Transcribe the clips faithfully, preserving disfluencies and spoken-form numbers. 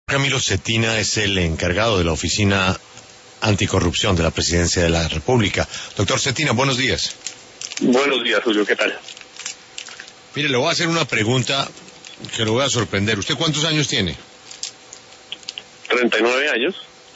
Camilo Cetina es el encargado de la Oficina Anticorrupción de la Presidencia de la República. Doctor Cetina, buenos días. Buenos días, Julio, ¿qué tal? Mire, le voy a hacer una pregunta que lo voy a sorprender. ¿Usted cuántos años tiene? treinta y nueve años.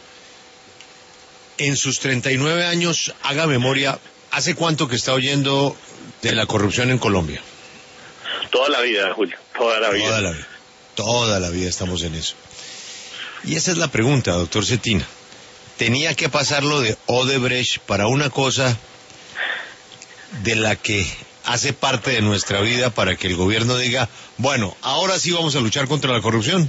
En sus treinta y nueve años, haga memoria, ¿hace cuánto que está oyendo de la corrupción en Colombia? Toda la vida, Julio, toda la vida. Toda la vida, toda la vida estamos en eso. Y esa es la pregunta, doctor Cetina. ¿Tenía que pasar lo de Odebrecht para una cosa de la que hace parte de nuestra vida para que el gobierno diga, bueno, ahora sí vamos a luchar contra la corrupción?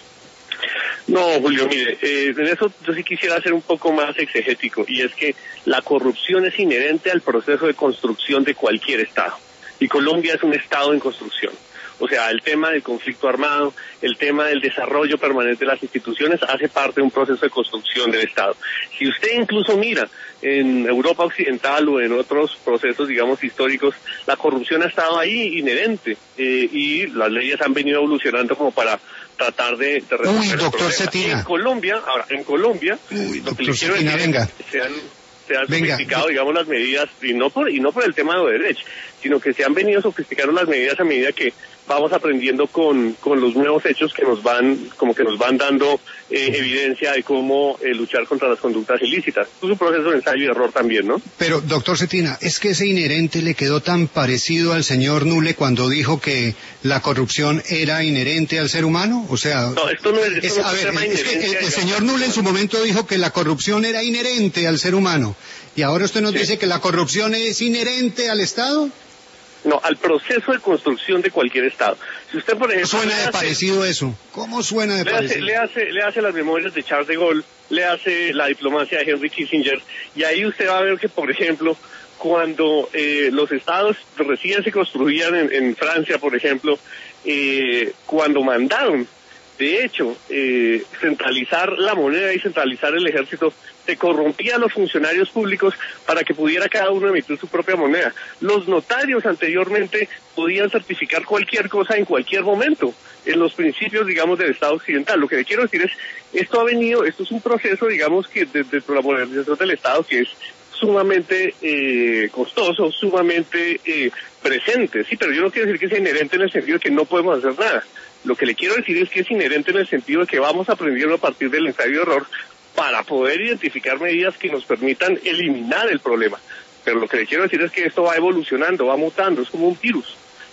No, Julio, mire, eh, en eso yo sí quisiera ser un poco más exegético, y es que la corrupción es inherente al proceso de construcción de cualquier Estado, y Colombia es un Estado en construcción. O sea, el tema del conflicto armado, el tema del desarrollo permanente de las instituciones hace parte de un proceso de construcción del Estado. Si usted incluso mira en Europa Occidental o en otros procesos, digamos, históricos, la corrupción ha estado ahí inherente eh, y las leyes han venido evolucionando como para tratar de, de resolver Uy, el doctor problema. Cetina. En Colombia, ahora, en Colombia, Uy, lo que le doctor quiero Cetina, decir venga. es que se han, se han Venga. sofisticado, digamos, las medidas, y no por y no por el tema de Odebrecht, sino que se han venido sofisticando las medidas a medida que vamos aprendiendo con, con los nuevos hechos que nos van, como que nos van dando eh, evidencia de cómo eh, luchar contra las conductas ilícitas. Es un proceso de ensayo y error también, ¿no? Pero, doctor Cetina, ¿es que ese inherente le quedó tan parecido al señor Nulle cuando dijo que la corrupción era inherente al ser humano? O sea, No, esto no es, esto es, no a es ver, un tema de es que el, inherencia, el digamos. señor Nulle en su momento dijo que la corrupción era inherente al ser humano. ¿Y ahora usted nos Sí. dice que la corrupción es inherente al Estado? No, al proceso de construcción de cualquier Estado. Si usted, por ejemplo, Suena le de hace- parecido eso. ¿Cómo suena de Le hace, parecido? le hace, le hace las memorias de Charles de Gaulle, le hace la diplomacia de Henry Kissinger, y ahí usted va a ver que, por ejemplo, cuando eh, los estados recién se construían en, en Francia, por ejemplo, eh, cuando mandaron, de hecho, eh, centralizar la moneda y centralizar el ejército, se corrompían los funcionarios públicos para que pudiera cada uno emitir su propia moneda. Los notarios anteriormente podían certificar cualquier cosa en cualquier momento, en los principios, digamos, del Estado occidental. Lo que le quiero decir es, esto ha venido, esto es un proceso, digamos, que desde la modernización del Estado, que es sumamente eh, costoso, sumamente eh, presente, sí, pero yo no quiero decir que sea inherente en el sentido de que no podemos hacer nada. Lo que le quiero decir es que es inherente en el sentido de que vamos aprendiendo a partir del ensayo y error para poder identificar medidas que nos permitan eliminar el problema. Pero lo que le quiero decir es que esto va evolucionando, va mutando, es como un virus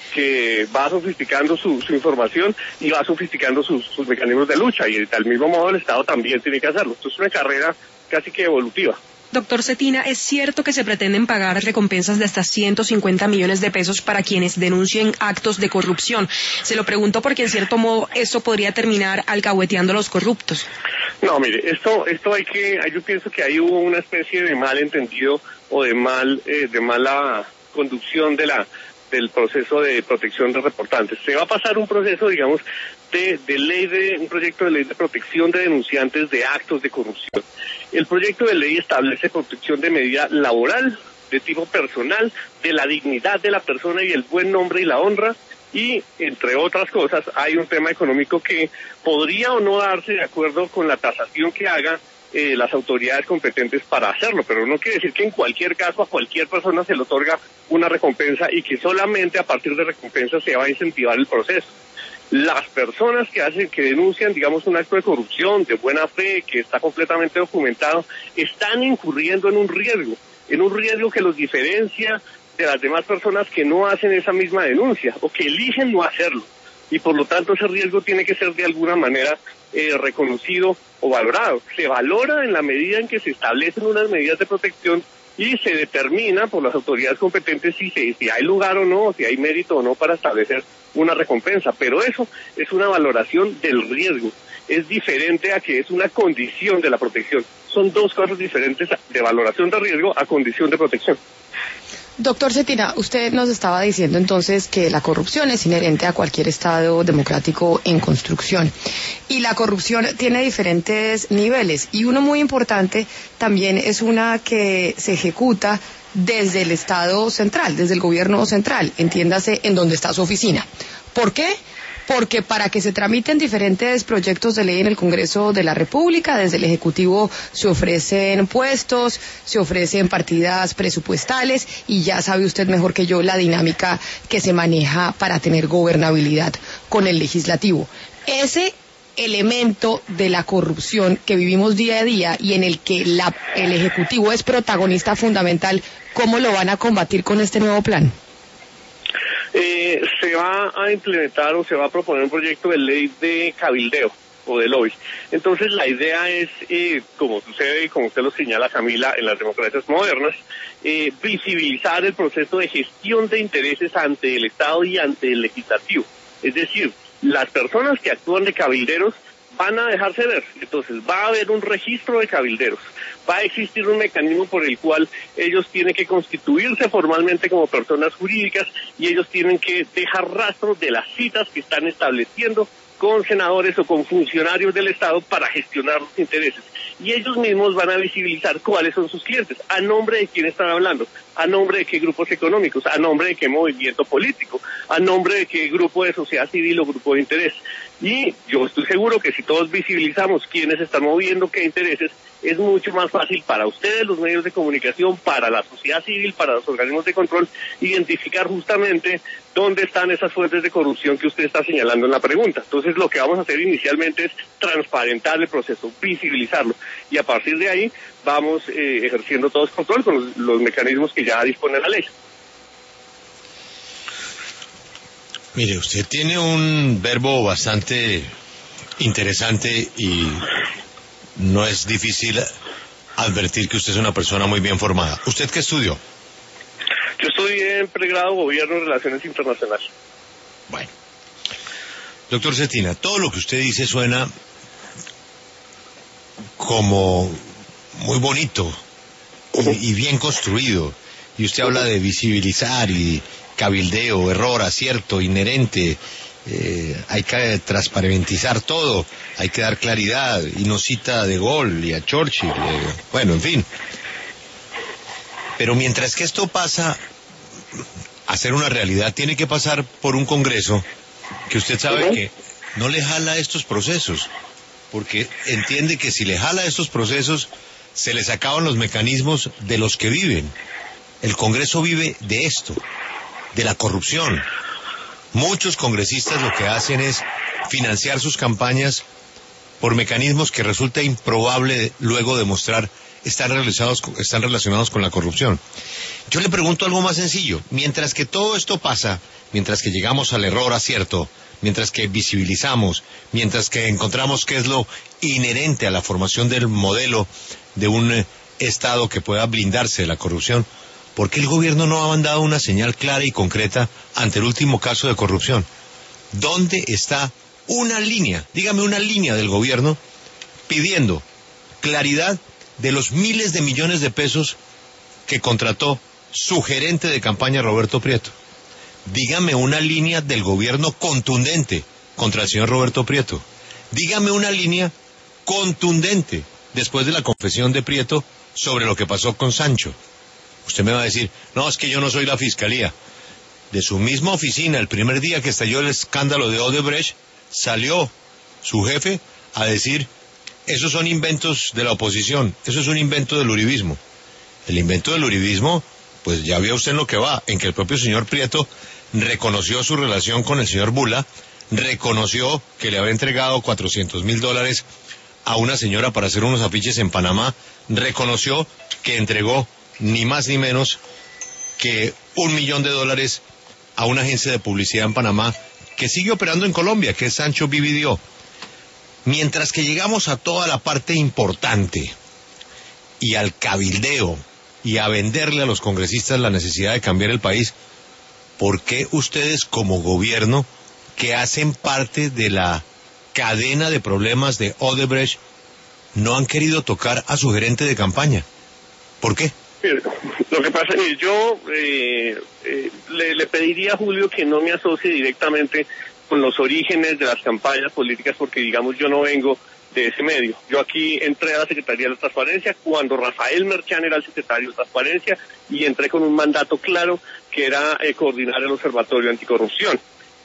que va sofisticando su, su información y va sofisticando sus, sus mecanismos de lucha, y del mismo modo el Estado también tiene que hacerlo. Esto es una carrera casi que evolutiva. Doctor Cetina, ¿es cierto que se pretenden pagar recompensas de hasta ciento cincuenta millones de pesos para quienes denuncien actos de corrupción? Se lo pregunto porque en cierto modo esto podría terminar alcahueteando a los corruptos. No, mire, esto, esto hay que, yo pienso que ahí hubo una especie de malentendido o de mal, eh, de mala conducción de la, del proceso de protección de reportantes. Se va a pasar un proceso, digamos, de, de ley de, un proyecto de ley de protección de denunciantes de actos de corrupción. El proyecto de ley establece protección de medida laboral, de tipo personal, de la dignidad de la persona y el buen nombre y la honra, y, entre otras cosas, hay un tema económico que podría o no darse de acuerdo con la tasación que haga eh, las autoridades competentes para hacerlo, pero no quiere decir que en cualquier caso a cualquier persona se le otorga una recompensa y que solamente a partir de recompensa se va a incentivar el proceso. Las personas que hacen, que denuncian, digamos, un acto de corrupción, de buena fe, que está completamente documentado, están incurriendo en un riesgo, en un riesgo que los diferencia de las demás personas que no hacen esa misma denuncia o que eligen no hacerlo. Y por lo tanto ese riesgo tiene que ser de alguna manera eh, reconocido o valorado. Se valora en la medida en que se establecen unas medidas de protección y se determina por las autoridades competentes si, se, si hay lugar o no, si hay mérito o no para establecer una recompensa, pero eso es una valoración del riesgo, es diferente a que es una condición de la protección. Son dos cosas diferentes de valoración de riesgo a condición de protección. Doctor Cetina, usted nos estaba diciendo entonces que la corrupción es inherente a cualquier Estado democrático en construcción, y la corrupción tiene diferentes niveles, y uno muy importante también es una que se ejecuta desde el Estado central, desde el gobierno central, entiéndase en donde está su oficina. ¿Por qué? porque para que se tramiten diferentes proyectos de ley en el Congreso de la República, desde el Ejecutivo se ofrecen puestos, se ofrecen partidas presupuestales y ya sabe usted mejor que yo la dinámica que se maneja para tener gobernabilidad con el Legislativo. Ese elemento de la corrupción que vivimos día a día y en el que la, el Ejecutivo es protagonista fundamental, ¿cómo lo van a combatir con este nuevo plan? Eh, se va a implementar o se va a proponer un proyecto de ley de cabildeo o de lobby. Entonces la idea es, eh, como sucede y como usted lo señala, Camila, en las democracias modernas, eh, visibilizar el proceso de gestión de intereses ante el Estado y ante el Legislativo. Es decir, las personas que actúan de cabilderos van a dejarse ver. Entonces va a haber un registro de cabilderos, va a existir un mecanismo por el cual ellos tienen que constituirse formalmente como personas jurídicas y ellos tienen que dejar rastro de las citas que están estableciendo con senadores o con funcionarios del Estado para gestionar los intereses. Y ellos mismos van a visibilizar cuáles son sus clientes, a nombre de quién están hablando, a nombre de qué grupos económicos, a nombre de qué movimiento político, a nombre de qué grupo de sociedad civil o grupo de interés. Y yo estoy seguro que si todos visibilizamos quiénes están moviendo qué intereses, es mucho más fácil para ustedes, los medios de comunicación, para la sociedad civil, para los organismos de control, identificar justamente dónde están esas fuentes de corrupción que usted está señalando en la pregunta. Entonces lo que vamos a hacer inicialmente es transparentar el proceso, visibilizarlo, y a partir de ahí vamos eh, ejerciendo todo el control con los, los mecanismos que ya dispone la ley. Mire, usted tiene un verbo bastante interesante y no es difícil advertir que usted es una persona muy bien formada. ¿Usted qué estudió? Yo estudié en pregrado Gobierno y Relaciones Internacionales. Bueno. Doctor Cetina, todo lo que usted dice suena como muy bonito y, y bien construido. Y usted habla de visibilizar y cabildeo, error, acierto, inherente. Eh, hay que transparentizar todo, hay que dar claridad, y nos cita a De Gaulle y a Churchill, eh, bueno, en fin. Pero mientras que esto pasa a ser una realidad, tiene que pasar por un Congreso que usted sabe uh-huh. que no le jala estos procesos, porque entiende que si le jala estos procesos, se les acaban los mecanismos de los que viven. El Congreso vive de esto, de la corrupción. Muchos congresistas lo que hacen es financiar sus campañas por mecanismos que resulta improbable luego demostrar están relacionados, están relacionados con la corrupción. Yo le pregunto algo más sencillo. Mientras que todo esto pasa, mientras que llegamos al error acierto, mientras que visibilizamos, mientras que encontramos qué es lo inherente a la formación del modelo de un eh, Estado que pueda blindarse de la corrupción, ¿por qué el gobierno no ha mandado una señal clara y concreta ante el último caso de corrupción? ¿Dónde está una línea, dígame una línea del gobierno pidiendo claridad de los miles de millones de pesos que contrató su gerente de campaña Roberto Prieto? Dígame una línea del gobierno contundente contra el señor Roberto Prieto. Dígame una línea contundente después de la confesión de Prieto sobre lo que pasó con Sancho. Usted me va a decir, no, es que yo no soy la fiscalía. De su misma oficina, el primer día que estalló el escándalo de Odebrecht, salió su jefe a decir, esos son inventos de la oposición, eso es un invento del uribismo. El invento del uribismo, pues ya vio usted en lo que va, en que el propio señor Prieto reconoció su relación con el señor Bula, reconoció que le había entregado cuatrocientos mil dólares a una señora para hacer unos afiches en Panamá, reconoció que entregó ni más ni menos que un millón de dólares a una agencia de publicidad en Panamá que sigue operando en Colombia, que es Sancho Vividió. Mientras que llegamos a toda la parte importante y al cabildeo y a venderle a los congresistas la necesidad de cambiar el país, ¿por qué ustedes como gobierno, que hacen parte de la cadena de problemas de Odebrecht, no han querido tocar a su gerente de campaña? ¿Por qué? Lo que pasa es que yo eh, eh, le, le pediría a Julio que no me asocie directamente con los orígenes de las campañas políticas, porque digamos yo no vengo de ese medio. Yo aquí entré a la Secretaría de la Transparencia cuando Rafael Merchán era el secretario de Transparencia y entré con un mandato claro que era eh, coordinar el Observatorio Anticorrupción.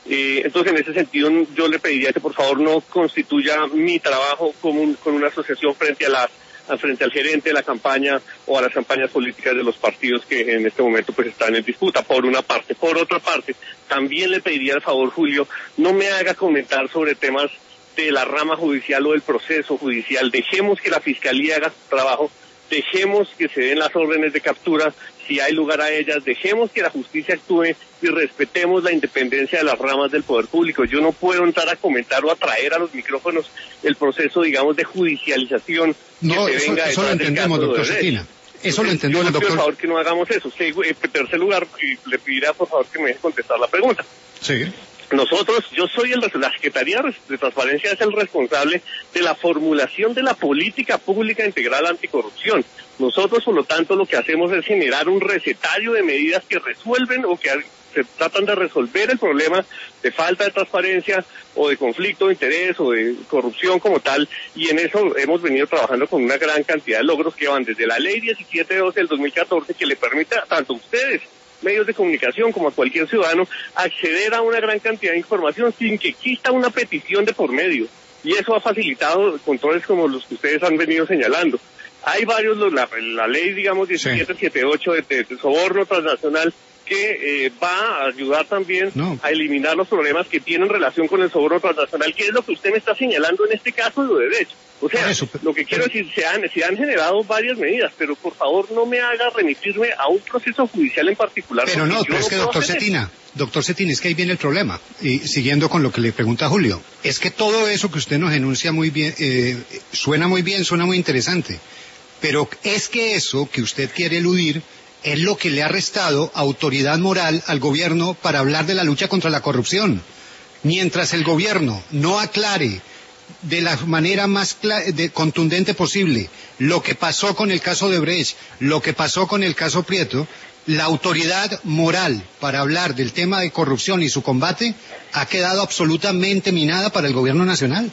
Eh, entonces, en ese sentido, yo le pediría que por favor no constituya mi trabajo como un, con una asociación frente a las frente al gerente de la campaña o a las campañas políticas de los partidos que en este momento pues están en disputa, por una parte. Por otra parte, también le pediría al favor, Julio, no me haga comentar sobre temas de la rama judicial o del proceso judicial. Dejemos que la Fiscalía haga su trabajo, dejemos que se den las órdenes de captura si hay lugar a ellas, dejemos que la justicia actúe y respetemos la independencia de las ramas del poder público. Yo no puedo entrar a comentar o a traer a los micrófonos el proceso, digamos, de judicialización. No, que eso, venga eso lo entendemos, doctor Cetina. Eso lo entendió el doctor. Por favor, que no hagamos eso. En tercer lugar, le pediría por favor que me deje contestar la pregunta. Sí. Nosotros, yo soy el, la Secretaría de Transparencia es el responsable de la formulación de la política pública integral anticorrupción. Nosotros, por lo tanto, lo que hacemos es generar un recetario de medidas que resuelven o que se tratan de resolver el problema de falta de transparencia o de conflicto de interés o de corrupción como tal, y en eso hemos venido trabajando con una gran cantidad de logros que van desde la ley diecisiete doce del dos mil catorce, que le permite tanto a ustedes, medios de comunicación, como a cualquier ciudadano, acceder a una gran cantidad de información sin que exista una petición de por medio. Y eso ha facilitado controles como los que ustedes han venido señalando. Hay varios, la, la ley, digamos, diecisiete setenta y ocho de, de, de soborno transnacional, que eh, va a ayudar también no. a eliminar los problemas que tienen relación con el soborno transnacional, que es lo que usted me está señalando en este caso de Odebrecht. O sea, eso, pero, lo que quiero pero, decir, se han, se han generado varias medidas, pero por favor no me haga remitirme a un proceso judicial en particular. Pero no, pero es que doctor Cetina, doctor Cetina, es que ahí viene el problema. Y siguiendo con lo que le pregunta Julio, es que todo eso que usted nos enuncia muy bien, eh, suena muy bien, suena muy interesante, pero es que eso que usted quiere eludir es lo que le ha restado autoridad moral al gobierno para hablar de la lucha contra la corrupción. Mientras el gobierno no aclare de la manera más de, contundente posible lo que pasó con el caso de Odebrecht, lo que pasó con el caso Prieto, la autoridad moral para hablar del tema de corrupción y su combate ha quedado absolutamente minada para el gobierno nacional.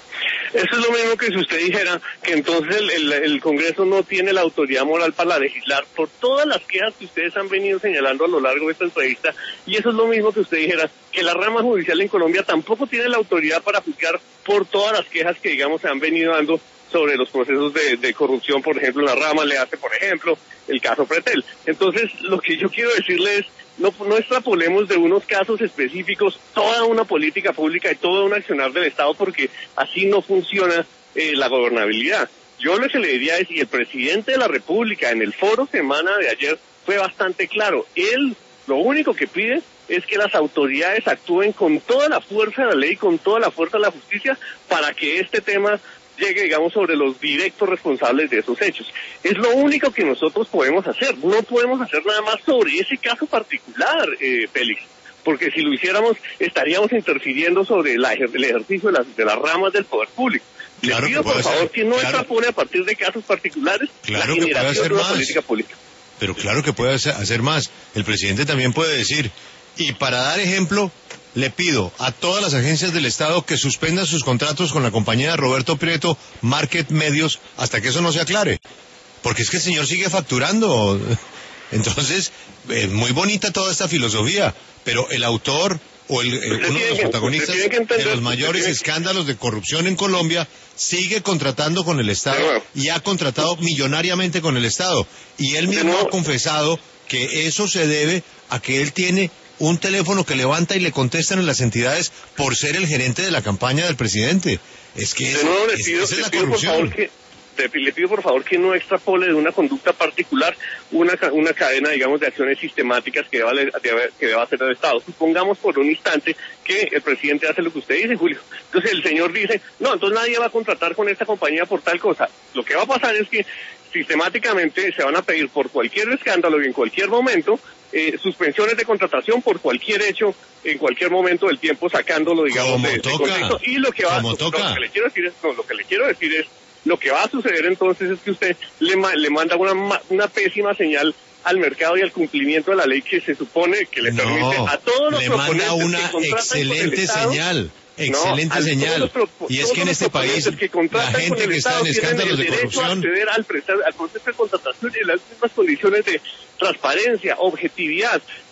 Eso es lo mismo que si usted dijera que entonces el, el, el Congreso no tiene la autoridad moral para legislar por todas las quejas que ustedes han venido señalando a lo largo de esta entrevista, y eso es lo mismo que usted dijera que la rama judicial en Colombia tampoco tiene la autoridad para juzgar por todas las quejas que, digamos, se han venido dando sobre los procesos de, de corrupción, por ejemplo, en la rama le hace, por ejemplo, el caso Pretel. Entonces, lo que yo quiero decirle es, no, no extrapolemos de unos casos específicos toda una política pública y todo un accionar del Estado, porque así no funciona eh, la gobernabilidad. Yo lo que le diría es, y el presidente de la República en el foro semana de ayer fue bastante claro, él lo único que pide es que las autoridades actúen con toda la fuerza de la ley, con toda la fuerza de la justicia, para que este tema llegue, digamos, sobre los directos responsables de esos hechos. Es lo único que nosotros podemos hacer. No podemos hacer nada más sobre ese caso particular, eh, Félix, porque si lo hiciéramos estaríamos interfiriendo sobre la, el ejercicio de las, de las ramas del poder público. Claro, Le pido, por favor, ser, que no claro, extrapone a partir de casos particulares claro la generación que puede hacer de una más. política pública. Pero claro que puede hacer más. El presidente también puede decir, y para dar ejemplo, le pido a todas las agencias del Estado que suspendan sus contratos con la compañía de Roberto Prieto, Market Medios, hasta que eso no se aclare. Porque es que el señor sigue facturando. Entonces, es muy bonita toda esta filosofía, pero el autor o el, eh, uno de los protagonistas de los mayores escándalos de corrupción en Colombia sigue contratando con el Estado y ha contratado millonariamente con el Estado. Y él mismo ha confesado que eso se debe a que él tiene un teléfono que levanta y le contestan en las entidades por ser el gerente de la campaña del presidente. Es que es, no, le es, pido, esa es le la pido corrupción. Por favor que, te, le pido por favor que no extrapole de una conducta particular una, una cadena, digamos, de acciones sistemáticas que deba, que deba hacer el Estado. Supongamos por un instante que el presidente hace lo que usted dice, Julio. Entonces el señor dice, no, entonces nadie va a contratar con esta compañía por tal cosa. Lo que va a pasar es que sistemáticamente se van a pedir por cualquier escándalo y en cualquier momento eh, suspensiones de contratación por cualquier hecho en cualquier momento del tiempo, sacándolo, digamos, de, de contexto. Y lo que va lo, lo que le quiero decir es, no, lo que le quiero decir es, lo que va a suceder entonces es que usted le, le manda una, una pésima señal al mercado y al cumplimiento de la ley que se supone que le no, permite a todos los le proponentes manda una que contratan excelente con el Estado, señal. Excelente no, señal. Los, y es que en este país la gente que está en escándalos de corrupción a acceder al, al proceso de contratación y las mismas condiciones de transparencia, objetividad,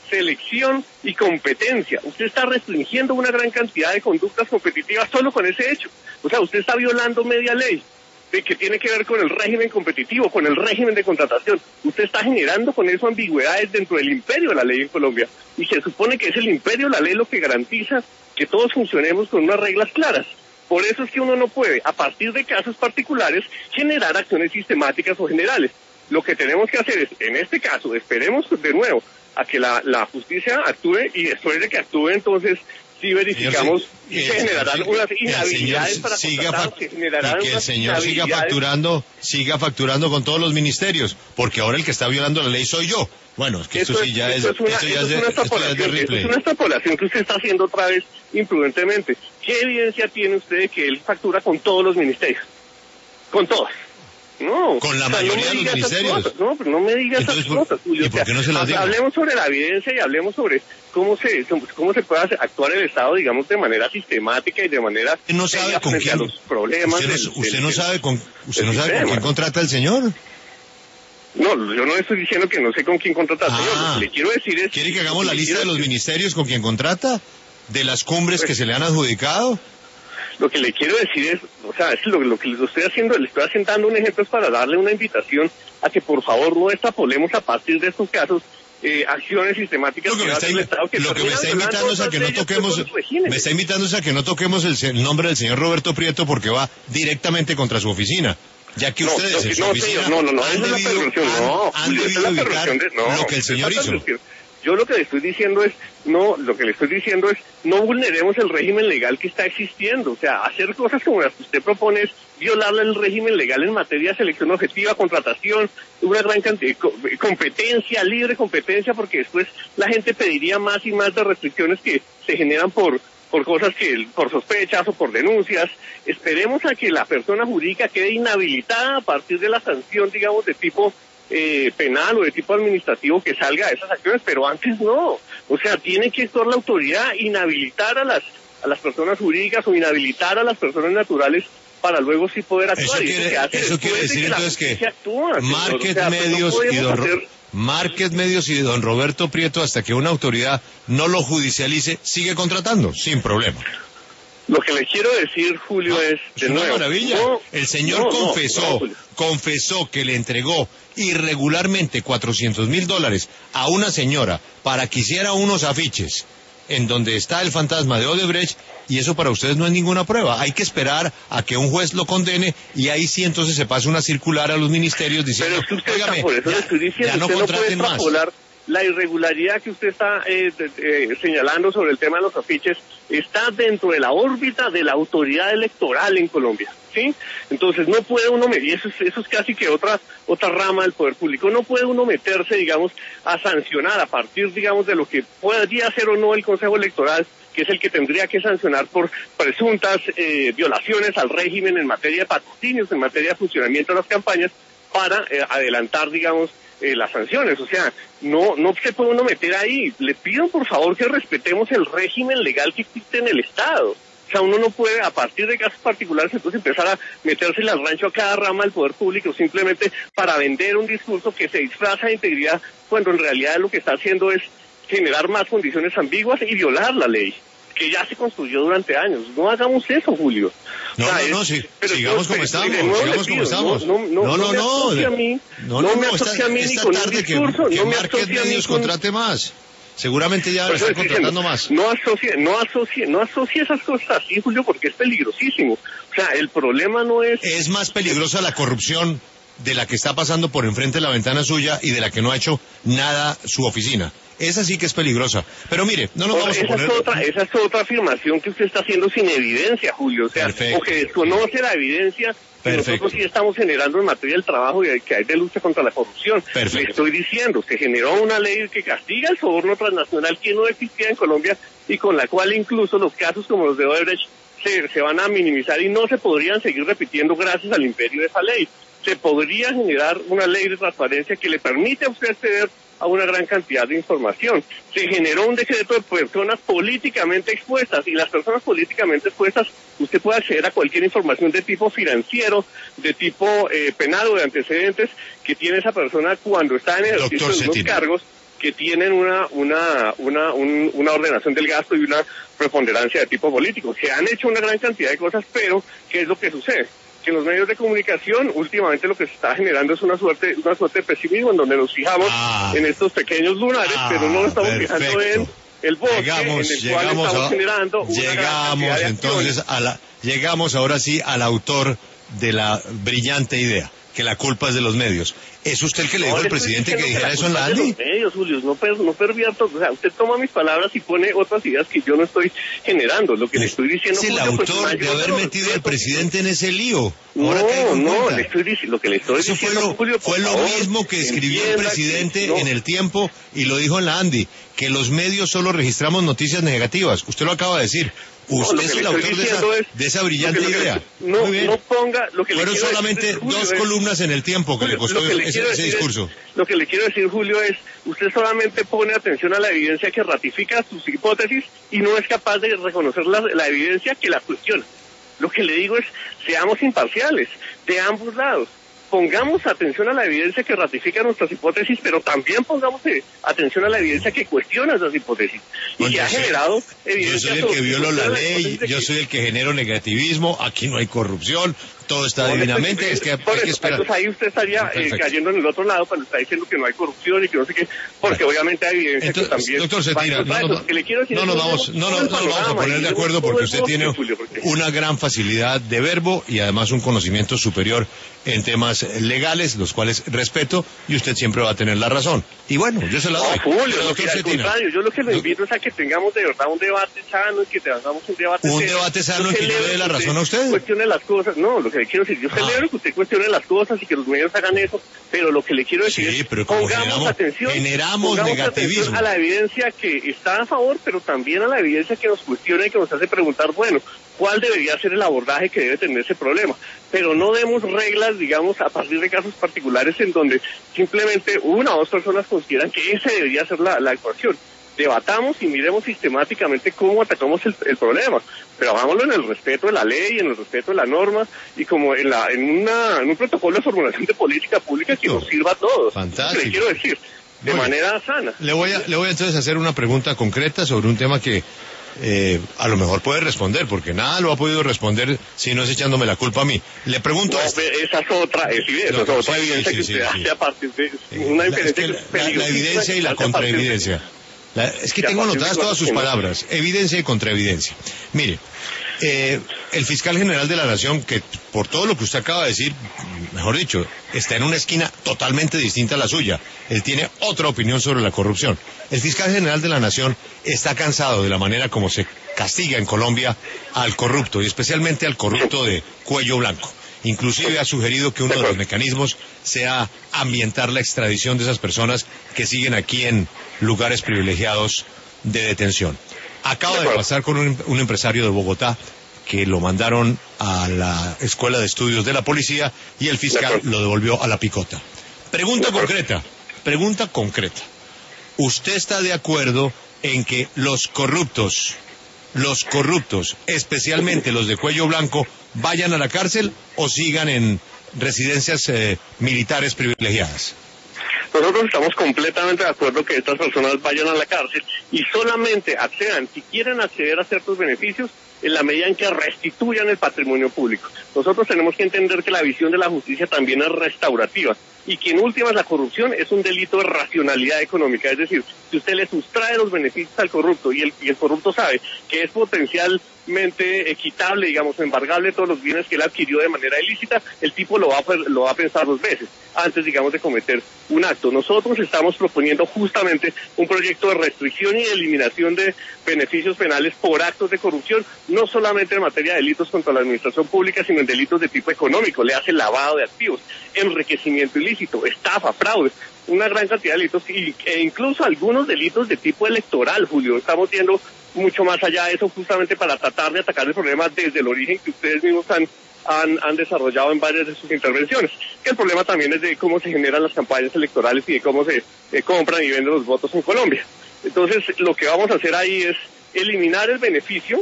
selección y competencia. Usted está restringiendo una gran cantidad de conductas competitivas solo con ese hecho. O sea, usted está violando media ley de que tiene que ver con el régimen competitivo, con el régimen de contratación. Usted está generando con eso ambigüedades dentro del imperio de la ley en Colombia. Y se supone que es el imperio de la ley lo que garantiza que todos funcionemos con unas reglas claras. Por eso es que uno no puede, a partir de casos particulares, generar acciones sistemáticas o generales. Lo que tenemos que hacer es, en este caso, esperemos de nuevo a que la, la justicia actúe, y después de que actúe, entonces sí verificamos y se generarán unas inhabilidades para contratar, se generarán y que el señor siga facturando, siga facturando con todos los ministerios, porque ahora el que está violando la ley soy yo. Bueno, es que esto, esto sí ya es, esto es una, esto ya esto es, de, es una esto ya es de replay. Es una extrapolación que usted está haciendo otra vez imprudentemente. ¿Qué evidencia tiene usted de que él factura con todos los ministerios? Con todos. No, con la o sea, mayoría no de los ministerios. No, pero no me digas esas cosas, Julio. ¿Y por qué no se las digo? Hablemos sobre la evidencia y hablemos sobre cómo se cómo se puede actuar el Estado, digamos, de manera sistemática y de manera ¿Usted no sabe con quién? A los problemas ¿Usted, no, del, usted del, no sabe con usted no sabe con quién contrata el señor? No, yo no estoy diciendo que no sé con quién contrata el ah, señor. Lo que le quiero decir es... ¿Quiere que hagamos la lista de los ministerios con quien contrata? ¿De las cumbres pues, que se le han adjudicado? Lo que le quiero decir es, o sea, es lo, lo que le estoy haciendo, le estoy dando un ejemplo es para darle una invitación a que por favor no extrapolemos a partir de estos casos eh, acciones sistemáticas lo que que me va a hacer el Estado. Que lo que me está invitando es a que no toquemos, me está invitando es a que no toquemos el, el nombre del señor Roberto Prieto porque va directamente contra su oficina. Ya que no, ustedes no, en su no, oficina señor, no, no, no, han es debido, la no, han, han debido la ubicar de, no, lo que el señor hizo. Yo lo que le estoy diciendo es, no, lo que le estoy diciendo es, no vulneremos el régimen legal que está existiendo. O sea, hacer cosas como las que usted propone es violar el régimen legal en materia de selección objetiva, contratación, una gran cantidad de competencia, libre competencia, porque después la gente pediría más y más de restricciones que se generan por por cosas que, por sospechas o por denuncias. Esperemos a que la persona jurídica quede inhabilitada a partir de la sanción, digamos, de tipo eh, penal o de tipo administrativo que salga de esas acciones, pero antes no. O sea, tiene que actuar la autoridad, inhabilitar a las a las personas jurídicas o inhabilitar a las personas naturales para luego sí poder actuar. Eso quiere, y eso eso quiere decir que entonces que actúa, Market o sea, Medios no y don hacer... Market Medios y don Roberto Prieto, hasta que una autoridad no lo judicialice, sigue contratando sin problema. Lo que le quiero decir, Julio, no, es de es una nuevo, maravilla. No, el señor no, confesó, no, no, confesó que le entregó irregularmente cuatrocientos mil dólares a una señora para que hiciera unos afiches en donde está el fantasma de Odebrecht, y eso para ustedes no es ninguna prueba. Hay que esperar a que un juez lo condene y ahí sí entonces se pase una circular a los ministerios diciendo, pero es que usted óigame, está, por eso ya, le estoy diciendo, ya no usted no puede contraten más. extrapolar la irregularidad que usted está eh, de, de, señalando sobre el tema de los afiches, está dentro de la órbita de la autoridad electoral en Colombia, ¿sí? Entonces no puede uno medir, eso es, eso es casi que otra otra rama del poder público, no puede uno meterse, digamos, a sancionar a partir, digamos, de lo que podría hacer o no el Consejo Electoral, que es el que tendría que sancionar por presuntas eh, violaciones al régimen en materia de patrocinios, en materia de funcionamiento de las campañas, para eh, adelantar, digamos, eh, las sanciones. O sea, no no se puede uno meter ahí. Le pido, por favor, que respetemos el régimen legal que existe en el Estado. O sea, uno no puede, a partir de casos particulares, entonces empezar a meterse al rancho a cada rama del poder público simplemente para vender un discurso que se disfraza de integridad, cuando en realidad lo que está haciendo es generar más condiciones ambiguas y violar la ley que ya se construyó durante años. No hagamos eso, Julio. No, o sea, no, no, es, sí, pero sigamos como estamos, sigamos como estamos. No, no, no, no, no, no, a mí, no, no, no, me no, asocia a mí esta, ni esta con tarde un discurso, que, que no me Market asocia a mí Medios con... contrate más. Seguramente ya está contratando más. No asocie, no asocie, no asocie esas cosas así, Julio, porque es peligrosísimo. O sea, el problema no es... Es más peligrosa la corrupción de la que está pasando por enfrente de la ventana suya y de la que no ha hecho nada su oficina. Esa sí que es peligrosa. Pero mire, no nos Ahora, vamos a esa poner... Es otra, esa es otra afirmación que usted está haciendo sin evidencia, Julio. O sea, Perfecto. O que desconoce la evidencia que Perfecto. nosotros sí estamos generando en materia del trabajo y que hay de lucha contra la corrupción. Perfecto. Le estoy diciendo, se generó una ley que castiga el soborno transnacional que no existía en Colombia y con la cual incluso los casos como los de Odebrecht se, se van a minimizar y no se podrían seguir repitiendo gracias al imperio de esa ley. Se podría generar una ley de transparencia que le permite a usted acceder a una gran cantidad de información. Se generó un decreto de personas políticamente expuestas, y las personas políticamente expuestas, usted puede acceder a cualquier información de tipo financiero, de tipo eh, penal o de antecedentes que tiene esa persona cuando está en el ejercicio de unos cargos, que tienen una una una un, una ordenación del gasto y una preponderancia de tipo político. Se han hecho una gran cantidad de cosas, pero ¿qué es lo que sucede? Que en los medios de comunicación últimamente lo que se está generando es una suerte una suerte de pesimismo en donde nos fijamos ah, en estos pequeños lunares, ah, pero no nos estamos perfecto. fijando en el bosque llegamos, en el llegamos cual estamos a, generando una llegamos entonces a la llegamos ahora sí al autor de la brillante idea, que la culpa es de los medios. ¿Es usted el que le dijo no, al presidente que dijera que eso en la Andi? Los medios, Julio, no, per, no pervierto, o sea, usted toma mis palabras y pone otras ideas que yo no estoy generando, lo que es, le estoy diciendo... Es el Julio, autor pues, de haber metido al presidente en ese lío. Ahora no, no, le estoy diciendo, lo que le estoy eso diciendo, fue lo, Julio, fue lo favor, mismo que escribió el presidente que, no. en El Tiempo y lo dijo en la Andi, que los medios solo registramos noticias negativas. Usted lo acaba de decir. Usted no, es el autor de esa, es, de esa brillante lo que, lo que, idea. No, no ponga lo que Fueron le quiero solamente decir, Julio, dos es, columnas en El Tiempo que Julio, le costó que le ese, ese discurso. Es, lo que le quiero decir, Julio, es usted solamente pone atención a la evidencia que ratifica sus hipótesis y no es capaz de reconocer la, la evidencia que la cuestiona. Lo que le digo es, seamos imparciales, de ambos lados. Pongamos atención a la evidencia que ratifica nuestras hipótesis, pero también pongamos eh, atención a la evidencia que cuestiona esas hipótesis. Y bueno, que ha generado evidencia. Yo soy el que violo la ley, yo soy el que genero negativismo, aquí no hay corrupción, todo está no, divinamente, es que por hay eso, que esperar. Entonces ahí usted estaría eh, cayendo en el otro lado cuando está diciendo que no hay corrupción y que no sé qué, porque bueno, obviamente hay evidencia entonces, que también... Doctor Cetina, no, no, que le quiero decir no, nos vamos, no, no, no nos vamos a poner de acuerdo porque usted tiene una gran facilidad de verbo y además un conocimiento superior en temas legales, los cuales respeto, y usted siempre va a tener la razón. Y bueno, yo se la doy. No, Julio, pero, doctor al contrario, yo lo que le invito es a que tengamos de verdad un debate sano y que tengamos un debate Un serio. debate sano y que yo le dé la razón a usted. Cuestione las cosas, no, lo que le quiero decir, yo celebro ah. que usted cuestione las cosas y que los medios hagan eso, pero lo que le quiero decir sí, es, pero como pongamos generamos, atención, generamos pongamos negativismo. atención a la evidencia que está a favor, pero también a la evidencia que nos cuestiona y que nos hace preguntar, bueno, ¿cuál debería ser el abordaje que debe tener ese problema? Pero no demos reglas, digamos, a partir de casos particulares en donde simplemente una o dos personas consideran que esa debería ser la, la ecuación. Debatamos y miremos sistemáticamente cómo atacamos el, el problema, pero hagámoslo en el respeto de la ley, en el respeto de la norma y como en, la, en, una, en un protocolo de formulación de política pública que nos sirva a todos. Fantástico. Le quiero decir, de Muy manera bien. sana. Le voy, a, le voy a entonces a hacer una pregunta concreta sobre un tema que eh, a lo mejor puede responder, porque nada lo ha podido responder si no es echándome la culpa a mí. Le pregunto... No, esta. esa es otra, es, esa no, es otra sí, evidencia sí, que sí, usted sí, hace aparte de una la, diferencia es que la, la evidencia y la contraevidencia. La, es que tengo anotadas todas sus palabras, evidencia y contraevidencia. Mire, eh, el fiscal general de la Nación, que por todo lo que usted acaba de decir, mejor dicho, está en una esquina totalmente distinta a la suya. Él tiene otra opinión sobre la corrupción. El fiscal general de la Nación está cansado de la manera como se castiga en Colombia al corrupto, y especialmente al corrupto de cuello blanco. Inclusive ha sugerido que uno de los mecanismos sea ambientar la extradición de esas personas que siguen aquí en lugares privilegiados de detención. Acaba de pasar con un, un empresario de Bogotá que lo mandaron a la Escuela de Estudios de la Policía y el fiscal lo devolvió a la picota. Pregunta concreta, pregunta concreta. ¿Usted está de acuerdo en que los corruptos, los corruptos, especialmente los de cuello blanco, vayan a la cárcel o sigan en residencias eh, militares privilegiadas? Nosotros estamos completamente de acuerdo que estas personas vayan a la cárcel y solamente accedan, si quieren acceder a ciertos beneficios, en la medida en que restituyan el patrimonio público. Nosotros tenemos que entender que la visión de la justicia también es restaurativa y que en últimas la corrupción es un delito de racionalidad económica, es decir, si usted le sustrae los beneficios al corrupto y el, y el corrupto sabe que es potencialmente equitable, digamos, embargable todos los bienes que él adquirió de manera ilícita, el tipo lo va a, lo va a pensar dos veces antes, digamos, de cometer un acto. Nosotros estamos proponiendo justamente un proyecto de restricción y de eliminación de beneficios penales por actos de corrupción, no solamente en materia de delitos contra la administración pública, sino en delitos de tipo económico, le hace lavado de activos, enriquecimiento ilícito, estafa, fraude, una gran cantidad de delitos y, e incluso algunos delitos de tipo electoral, Julio. Estamos yendo mucho más allá de eso justamente para tratar de atacar el problema desde el origen que ustedes mismos han Han, han desarrollado en varias de sus intervenciones, que el problema también es de cómo se generan las campañas electorales y de cómo se eh, compran y venden los votos en Colombia. Entonces, lo que vamos a hacer ahí es eliminar el beneficio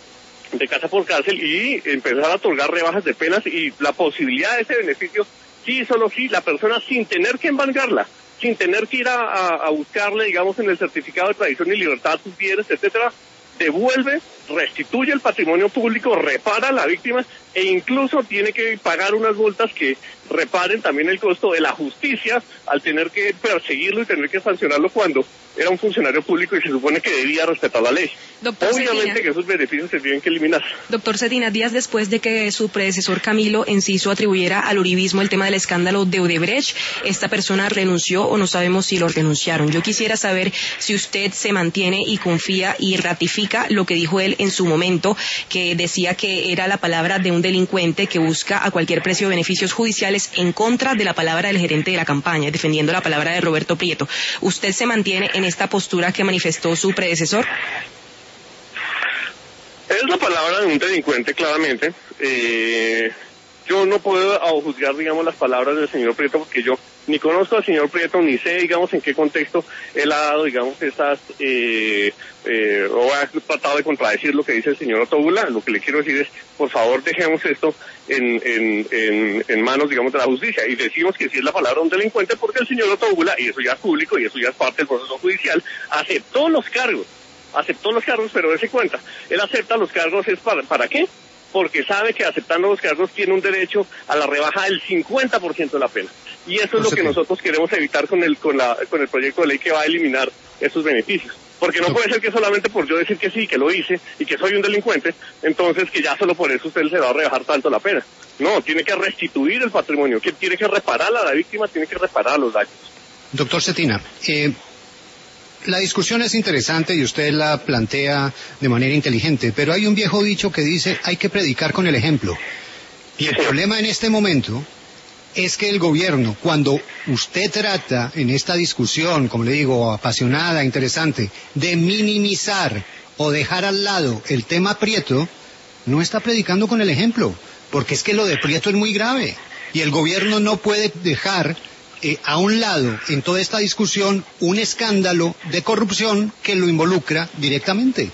de casa por cárcel y empezar a otorgar rebajas de penas y la posibilidad de ese beneficio, sí, solo sí, la persona sin tener que embargarla, sin tener que ir a, a, a buscarle, digamos, en el certificado de tradición y libertad sus bienes, etcétera, devuelve, restituye el patrimonio público, repara a la víctima e incluso tiene que pagar unas multas que reparen también el costo de la justicia al tener que perseguirlo y tener que sancionarlo cuando era un funcionario público y se supone que debía respetar la ley. Doctor Obviamente Cetina, que esos beneficios se tienen que eliminar. Doctor Cetina, días después de que su predecesor Camilo Enciso atribuyera al uribismo el tema del escándalo de Odebrecht, esta persona renunció o no sabemos si lo renunciaron. Yo quisiera saber si usted se mantiene y confía y ratifica lo que dijo él en su momento, que decía que era la palabra de un delincuente que busca a cualquier precio beneficios judiciales en contra de la palabra del gerente de la campaña, defendiendo la palabra de Roberto Prieto. ¿Usted se mantiene en esta postura que manifestó su predecesor? Es la palabra de un delincuente, claramente. Eh, yo no puedo juzgar, digamos, las palabras del señor Prieto porque yo ni conozco al señor Prieto, ni sé, digamos, en qué contexto él ha dado, digamos, estas, eh, eh, o ha tratado de contradecir lo que dice el señor Otaola. Lo que le quiero decir es, por favor, dejemos esto en, en, en, en manos, digamos, de la justicia y decimos que sí es la palabra de un delincuente porque el señor Otaola, y eso ya es público y eso ya es parte del proceso judicial, aceptó los cargos. aceptó los cargos, pero dése cuenta, él acepta los cargos, ¿es para, para qué? Porque sabe que aceptando los cargos tiene un derecho a la rebaja del cincuenta por ciento de la pena. Y eso es lo que nosotros queremos evitar con el con la con el proyecto de ley que va a eliminar esos beneficios. Porque no puede ser que solamente por yo decir que sí, que lo hice y que soy un delincuente, entonces que ya solo por eso usted se va a rebajar tanto la pena. No, tiene que restituir el patrimonio, que tiene que reparar a la víctima, tiene que reparar los daños. Doctor Cetina, eh... la discusión es interesante y usted la plantea de manera inteligente, pero hay un viejo dicho que dice hay que predicar con el ejemplo. Y el problema en este momento es que el gobierno, cuando usted trata en esta discusión, como le digo, apasionada, interesante, de minimizar o dejar al lado el tema Prieto, no está predicando con el ejemplo, porque es que lo de Prieto es muy grave y el gobierno no puede dejar Eh, a un lado, en toda esta discusión, un escándalo de corrupción que lo involucra directamente.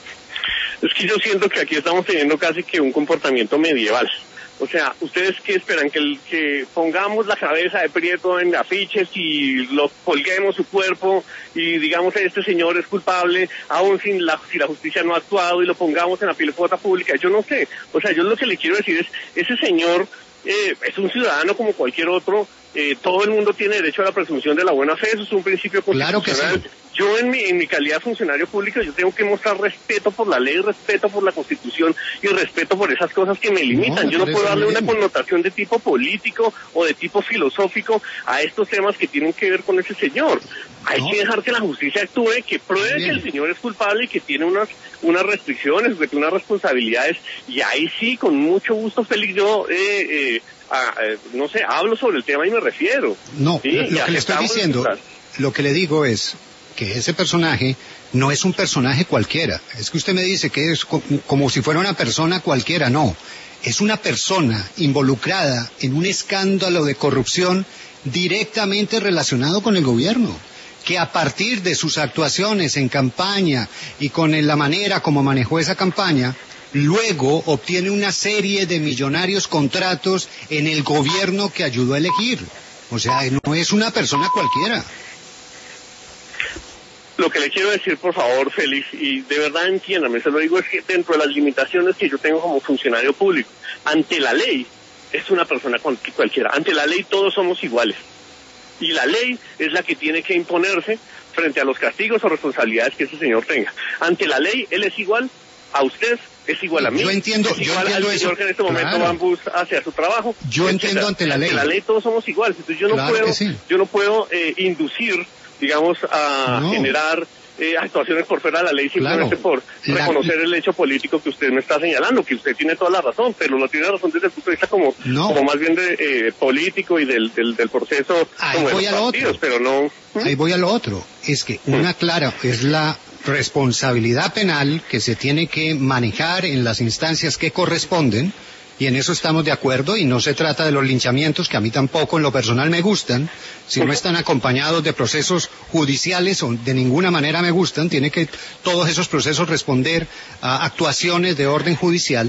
Es que yo siento que aquí estamos teniendo casi que un comportamiento medieval. O sea, ¿ustedes qué esperan? ¿Que, el, que pongamos la cabeza de Prieto en afiches y lo colguemos su cuerpo y digamos este señor es culpable, aún sin la, si la justicia no ha actuado y lo pongamos en la pilota pública? Yo no sé. O sea, yo lo que le quiero decir es, ese señor eh, es un ciudadano como cualquier otro. Eh, todo el mundo tiene derecho a la presunción de la buena fe, eso es un principio constitucional. Claro que sí. Yo en mi, en mi calidad de funcionario público, yo tengo que mostrar respeto por la ley, respeto por la Constitución y respeto por esas cosas que me limitan. No, yo no puedo darle una connotación de tipo político o de tipo filosófico a estos temas que tienen que ver con ese señor. Hay no. que dejar que la justicia actúe, que pruebe que el señor es culpable y que tiene unas unas restricciones, que tiene unas responsabilidades, y ahí sí, con mucho gusto, Félix, yo... Eh, eh, Ah, eh, no sé, hablo sobre el tema y me refiero. No, ¿sí? Lo que le estoy diciendo, lo que le digo es que ese personaje no es un personaje cualquiera. Es que usted me dice que es co como si fuera una persona cualquiera, no. Es una persona involucrada en un escándalo de corrupción directamente relacionado con el gobierno, que a partir de sus actuaciones en campaña y con la manera como manejó esa campaña, luego obtiene una serie de millonarios contratos en el gobierno que ayudó a elegir. O sea, no es una persona cualquiera. Lo que le quiero decir, por favor, Félix, y de verdad entiéndame, se lo digo, es que dentro de las limitaciones que yo tengo como funcionario público, ante la ley, es una persona cualquiera. Ante la ley todos somos iguales. Y la ley es la que tiene que imponerse frente a los castigos o responsabilidades que ese señor tenga. Ante la ley, él es igual a usted, es igual a mí. Yo entiendo, es yo igual entiendo al eso. señor que en este momento claro. va en bus hacia su trabajo. Yo etcétera. entiendo ante la ley. Ante la ley todos somos iguales. Entonces yo no claro puedo, sí. yo no puedo eh, inducir, digamos, a no. generar eh, actuaciones por fuera de la ley simplemente claro. por la... reconocer el hecho político que usted me está señalando, que usted tiene toda la razón, pero lo tiene razón desde el punto de vista como, no. como más bien de eh, político y del, del, del proceso. Ahí como voy de a lo partidos, otro. Pero no. ¿Mm? Ahí voy a lo otro. Es que una clara es la responsabilidad penal que se tiene que manejar en las instancias que corresponden, y en eso estamos de acuerdo, y no se trata de los linchamientos, que a mí tampoco en lo personal me gustan, si no están acompañados de procesos judiciales o de ninguna manera me gustan, tiene que todos esos procesos responder a actuaciones de orden judicial,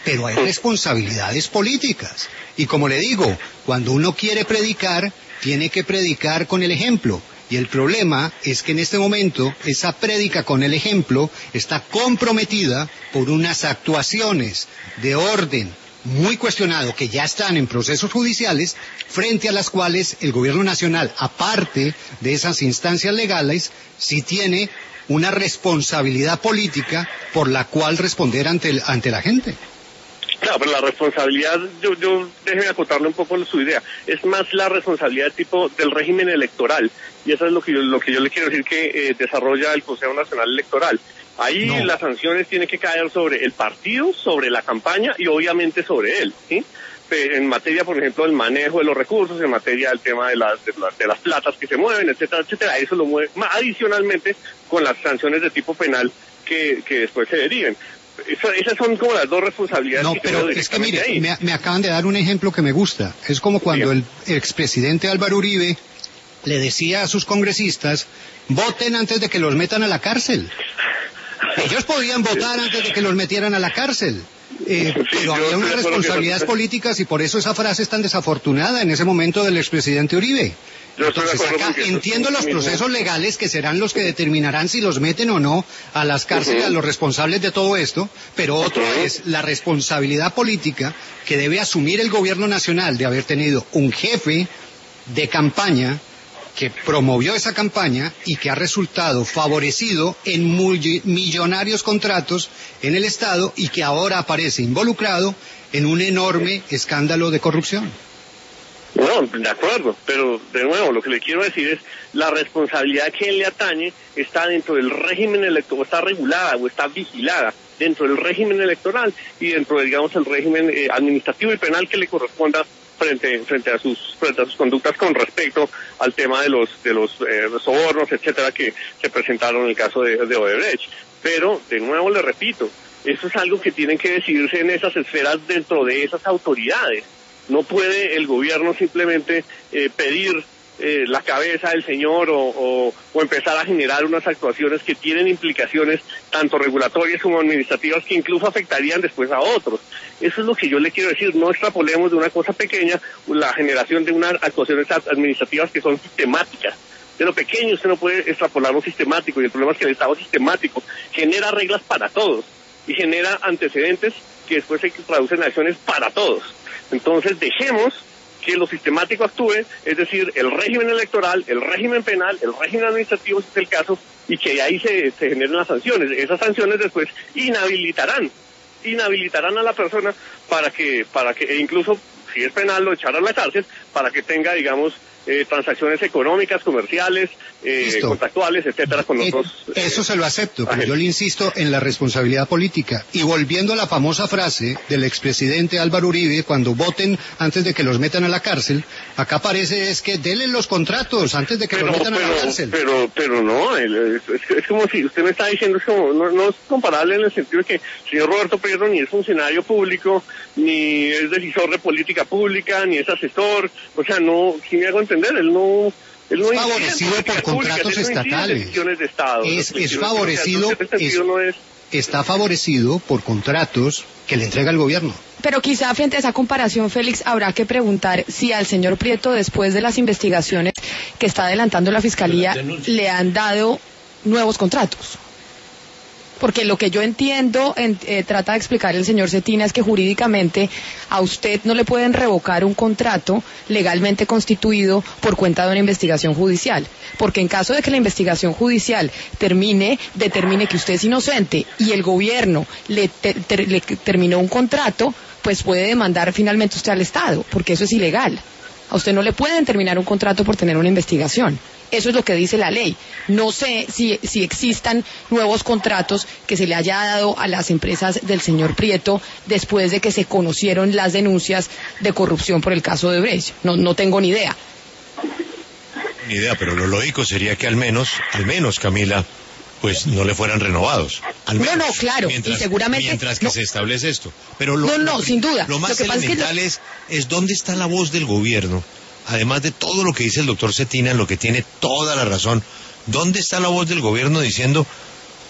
pero hay responsabilidades políticas. Y como le digo, cuando uno quiere predicar, tiene que predicar con el ejemplo. Y el problema es que en este momento esa prédica con el ejemplo está comprometida por unas actuaciones de orden muy cuestionado que ya están en procesos judiciales, frente a las cuales el gobierno nacional, aparte de esas instancias legales, sí tiene una responsabilidad política por la cual responder ante, el, ante la gente. Claro, pero la responsabilidad, yo, yo déjeme acotarle un poco su idea, es más la responsabilidad tipo del régimen electoral, y eso es lo que yo, lo que yo le quiero decir que eh, desarrolla el Consejo Nacional Electoral. Ahí no. Las sanciones tienen que caer sobre el partido, sobre la campaña y obviamente sobre él, ¿sí? En materia, por ejemplo, del manejo de los recursos, en materia del tema de las, de las, de las platas que se mueven, etcétera, etcétera, eso lo mueve adicionalmente con las sanciones de tipo penal que, que después se deriven. Eso, esas son como las dos responsabilidades. No, que pero es que mire, me, me acaban de dar un ejemplo que me gusta. Es como cuando el expresidente Álvaro Uribe le decía a sus congresistas, voten antes de que los metan a la cárcel. Ellos podían votar antes de que los metieran a la cárcel. Eh, sí, pero había unas responsabilidades políticas y por eso esa frase es tan desafortunada en ese momento del expresidente Uribe. Entonces acá entiendo los procesos legales que serán los que determinarán si los meten o no a las cárceles a los responsables de todo esto, pero otro es la responsabilidad política que debe asumir el gobierno nacional de haber tenido un jefe de campaña que promovió esa campaña y que ha resultado favorecido en millonarios contratos en el Estado y que ahora aparece involucrado en un enorme escándalo de corrupción. No, de acuerdo, pero de nuevo lo que le quiero decir es la responsabilidad que él le atañe está dentro del régimen electoral, está regulada o está vigilada dentro del régimen electoral y dentro de, digamos, el régimen eh, administrativo y penal que le corresponda frente frente a sus frente a sus conductas con respecto al tema de los de los eh, sobornos, etcétera, que se presentaron en el caso de, de Odebrecht. Pero de nuevo le repito, eso es algo que tienen que decidirse en esas esferas dentro de esas autoridades. No puede el gobierno simplemente eh, pedir eh, la cabeza del señor o, o, o empezar a generar unas actuaciones que tienen implicaciones tanto regulatorias como administrativas que incluso afectarían después a otros. Eso es lo que yo le quiero decir, no extrapolemos de una cosa pequeña la generación de unas actuaciones administrativas que son sistemáticas. De lo pequeño usted no puede extrapolar lo sistemático y el problema es que el Estado sistemático genera reglas para todos y genera antecedentes que después se traducen en acciones para todos. Entonces dejemos que lo sistemático actúe, es decir, el régimen electoral, el régimen penal, el régimen administrativo, si es el caso, y que ahí se, se generen las sanciones. Esas sanciones después inhabilitarán, inhabilitarán a la persona para que, para que, e incluso si es penal lo echarán a la cárcel, para que tenga, digamos, eh, transacciones económicas, comerciales, eh, contractuales, etcétera, con eh, otros. Eh, eso se lo acepto, pero yo le insisto en la responsabilidad política. Y volviendo a la famosa frase del expresidente Álvaro Uribe, cuando voten antes de que los metan a la cárcel, acá parece es que denle los contratos antes de que pero, los metan pero, a la cárcel. Pero, pero no, es, es, es como si usted me está diciendo, es como, no, no es comparable en el sentido de que el señor Roberto Prieto ni es funcionario público, ni es decisor de política pública, ni es asesor, o sea, no, si me hago entender, él no... Él no es favorecido por contratos públicas, estatales. No de Estado, es, no es favorecido, es, no es... está favorecido por contratos que le entrega el gobierno. Pero quizá frente a esa comparación, Félix, habrá que preguntar si al señor Prieto, después de las investigaciones que está adelantando la Fiscalía, le han dado nuevos contratos. Porque lo que yo entiendo, en, eh, trata de explicar el señor Cetina, es que jurídicamente a usted no le pueden revocar un contrato legalmente constituido por cuenta de una investigación judicial. Porque en caso de que la investigación judicial termine, determine que usted es inocente y el gobierno le, te, te, le terminó un contrato, pues puede demandar finalmente usted al Estado, porque eso es ilegal. A usted no le pueden terminar un contrato por tener una investigación. Eso es lo que dice la ley. No sé si, si existan nuevos contratos que se le haya dado a las empresas del señor Prieto después de que se conocieron las denuncias de corrupción por el caso de Odebrecht. No, no tengo ni idea. Ni idea, pero lo lógico sería que al menos, al menos, Camila, pues no le fueran renovados. Al menos, no, no, claro, mientras, y seguramente... Mientras que no, se establece esto. Pero lo, no, no, lo, sin duda. Lo más lo que elemental pasa es, que lo... es, es dónde está la voz del gobierno. Además de todo lo que dice el doctor Cetina, en lo que tiene toda la razón, ¿dónde está la voz del gobierno diciendo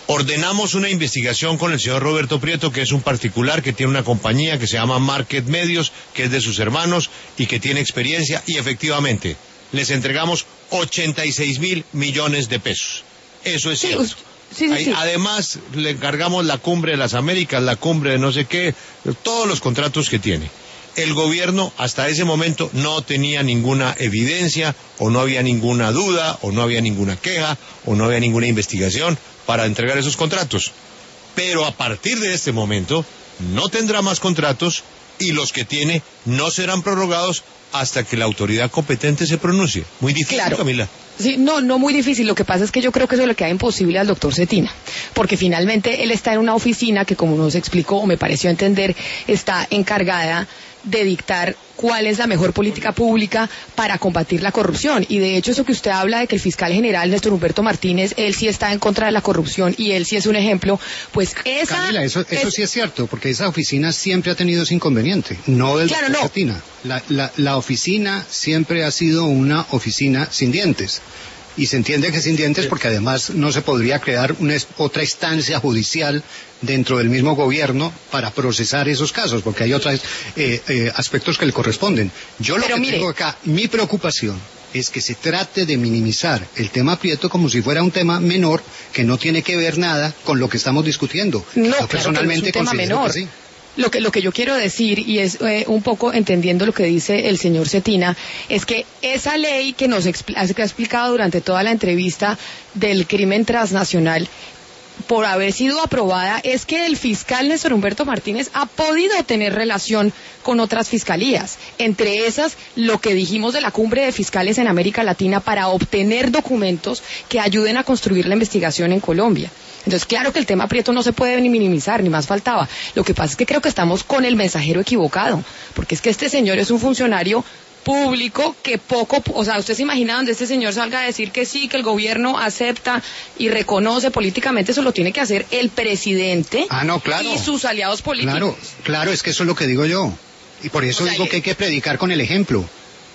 ordenamos una investigación con el señor Roberto Prieto, que es un particular que tiene una compañía que se llama Market Medios, que es de sus hermanos y que tiene experiencia, y efectivamente les entregamos ochenta y seis mil millones de pesos. Eso es Sí, cierto. us- sí, sí, Ahí, sí. además, le encargamos la cumbre de las Américas, la cumbre de no sé qué, todos los contratos que tiene. El gobierno hasta ese momento no tenía ninguna evidencia, o no había ninguna duda, o no había ninguna queja, o no había ninguna investigación para entregar esos contratos. Pero a partir de este momento no tendrá más contratos, y los que tiene no serán prorrogados hasta que la autoridad competente se pronuncie. Muy difícil, Claro. Camila. Sí, no, no muy difícil. Lo que pasa es que yo creo que eso le queda imposible al doctor Cetina, porque finalmente él está en una oficina que, como nos explicó o me pareció entender, está encargada de dictar cuál es la mejor política pública para combatir la corrupción. Y de hecho eso que usted habla de que el fiscal general Néstor Humberto Martínez, él sí está en contra de la corrupción y él sí es un ejemplo, pues esa... Camila, eso, eso es- sí es cierto, porque esa oficina siempre ha tenido ese inconveniente, no del Claro, doctor no. Cetina. La, la, la oficina siempre ha sido una oficina sin dientes. Y se entiende que sin dientes porque además no se podría crear una es- otra instancia judicial dentro del mismo gobierno para procesar esos casos, porque hay otros eh, eh, aspectos que le corresponden. Yo lo Pero que mire- tengo acá, mi preocupación es que se trate de minimizar el tema Prieto como si fuera un tema menor que no tiene que ver nada con lo que estamos discutiendo. No, Yo claro, personalmente que no es un tema considero menor. que sí. Lo que, lo que yo quiero decir, y es eh, un poco entendiendo lo que dice el señor Cetina, es que esa ley que nos expl- que ha explicado durante toda la entrevista del crimen transnacional, por haber sido aprobada, es que el fiscal Néstor Humberto Martínez ha podido tener relación con otras fiscalías, entre esas lo que dijimos de la cumbre de fiscales en América Latina para obtener documentos que ayuden a construir la investigación en Colombia. Entonces, claro que el tema Prieto no se puede ni minimizar, ni más faltaba. Lo que pasa es que creo que estamos con el mensajero equivocado, porque es que este señor es un funcionario público que poco, o sea, usted se imagina donde este señor salga a decir que sí, que el gobierno acepta y reconoce políticamente, eso lo tiene que hacer el presidente Ah, no, claro. y sus aliados políticos. Claro, claro, es que eso es lo que digo yo. Y por eso O sea, digo y- que hay que predicar con el ejemplo.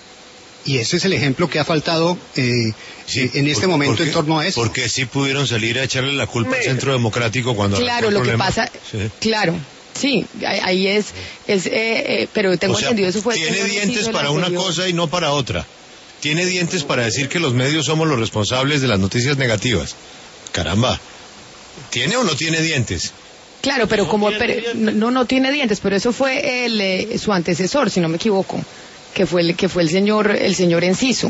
Y ese es el ejemplo que ha faltado eh, Sí, en este por- momento porque- en torno a eso. Porque sí pudieron salir a echarle la culpa al Me- Centro Democrático cuando Claro, arrancó el lo que problema. pasa, Sí. claro, sí, ahí- ahí es, es eh, eh, pero tengo O sea, entendido eso fue. tiene señor dientes Enciso, el para una anterior. cosa y no para otra. Tiene dientes para decir que los medios somos los responsables de las noticias negativas. Caramba. ¿Tiene o no tiene dientes? Claro, pero como pero- no no tiene dientes, pero eso fue el, eh, su antecesor, si no me equivoco, que fue el que fue el señor el señor Enciso.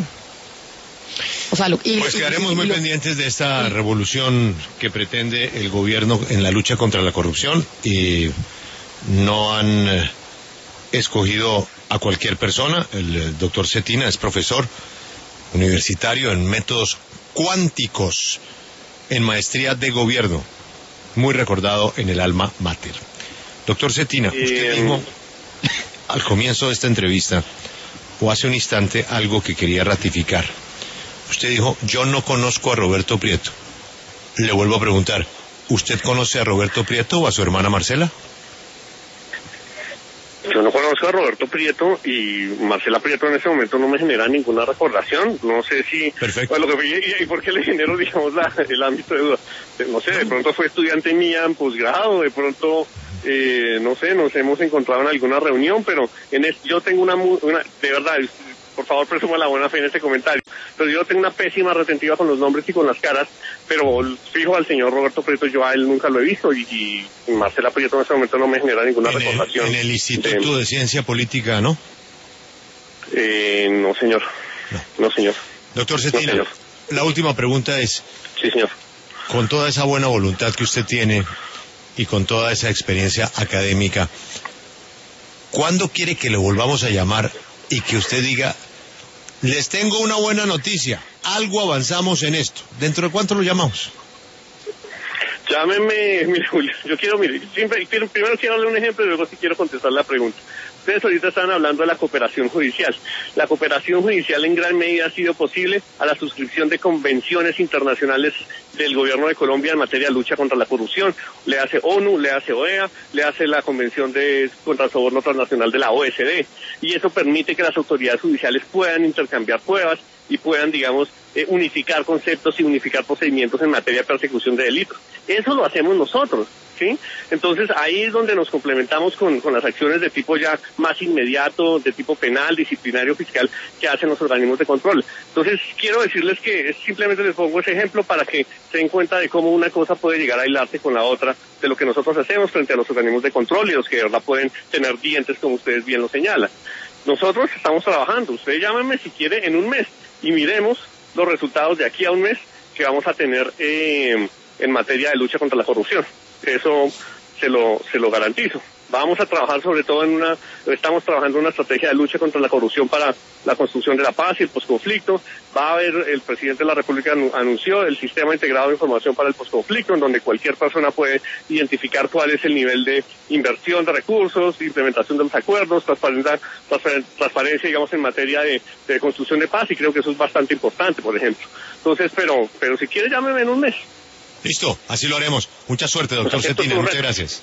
O sea, lo, y, Pues y- quedaremos y muy lo- pendientes de esta revolución que pretende el gobierno en la lucha contra la corrupción, y no han eh, escogido a cualquier persona. El eh, doctor Cetina es profesor universitario en métodos cuánticos en maestría de gobierno, muy recordado en el alma mater. Doctor Cetina, usted Eh, dijo al comienzo de esta entrevista, o hace un instante, algo que quería ratificar. Usted dijo, yo no conozco a Roberto Prieto. Le vuelvo a preguntar, ¿usted conoce a Roberto Prieto o a su hermana Marcela? Yo no conozco a Roberto Prieto y Marcela Prieto en ese momento no me genera ninguna recordación. No sé si... Perfecto. Bueno, lo que, y, y por qué le genero, digamos, la, el ámbito de duda. No sé, de pronto fue estudiante mía en posgrado, de pronto, eh, no sé, nos hemos encontrado en alguna reunión, pero en es, yo tengo una, mu- una... De verdad, por favor, presuma la buena fe en este comentario. Pero yo tengo una pésima retentiva con los nombres y con las caras, pero fijo al señor Roberto Prieto, yo a él nunca lo he visto, y, y Marcela Prieto en ese momento no me genera ninguna En el, recordación. en el Instituto de- de Ciencia Política, ¿no? Eh, no, señor. No, señor. Doctor No, Cetina, señor. la última pregunta es, Sí, señor. con toda esa buena voluntad que usted tiene y con toda esa experiencia académica, ¿cuándo quiere que le volvamos a llamar y que usted diga, les tengo una buena noticia, algo avanzamos en esto? ¿Dentro de cuánto lo llamamos? Llámeme, mire, Julio, yo quiero, mire, siempre, quiero, primero quiero darle un ejemplo y luego sí quiero contestar la pregunta. Ustedes ahorita están hablando de la cooperación judicial. La cooperación judicial en gran medida ha sido posible a la suscripción de convenciones internacionales del gobierno de Colombia en materia de lucha contra la corrupción. Le hace ONU, le hace O E A, le hace la Convención de contra el Soborno Transnacional de la O E C D. Y eso permite que las autoridades judiciales puedan intercambiar pruebas y puedan, digamos, eh, unificar conceptos y unificar procedimientos en materia de persecución de delitos. Eso lo hacemos nosotros, ¿sí? Entonces ahí es donde nos complementamos con, con las acciones de tipo ya más inmediato, de tipo penal, disciplinario, fiscal, que hacen los organismos de control. Entonces quiero decirles que simplemente les pongo ese ejemplo para que se den cuenta de cómo una cosa puede llegar a hilarse con la otra, de lo que nosotros hacemos frente a los organismos de control y los que de verdad pueden tener dientes, como ustedes bien lo señalan. Nosotros estamos trabajando, usted llámeme si quiere en un mes y miremos los resultados de aquí a un mes que vamos a tener eh, en materia de lucha contra la corrupción. Eso se lo, se lo garantizo. Vamos a trabajar sobre todo en una, estamos trabajando en una estrategia de lucha contra la corrupción para la construcción de la paz y el posconflicto. Va a haber, el presidente de la República anunció el sistema integrado de información para el posconflicto, en donde cualquier persona puede identificar cuál es el nivel de inversión de recursos, de implementación de los acuerdos, transparencia, transparencia digamos, en materia de, de construcción de paz, y creo que eso es bastante importante, por ejemplo. Entonces, pero, pero si quiere llámeme en un mes. Listo, así lo haremos. Mucha suerte, doctor Cetina, muchas gracias.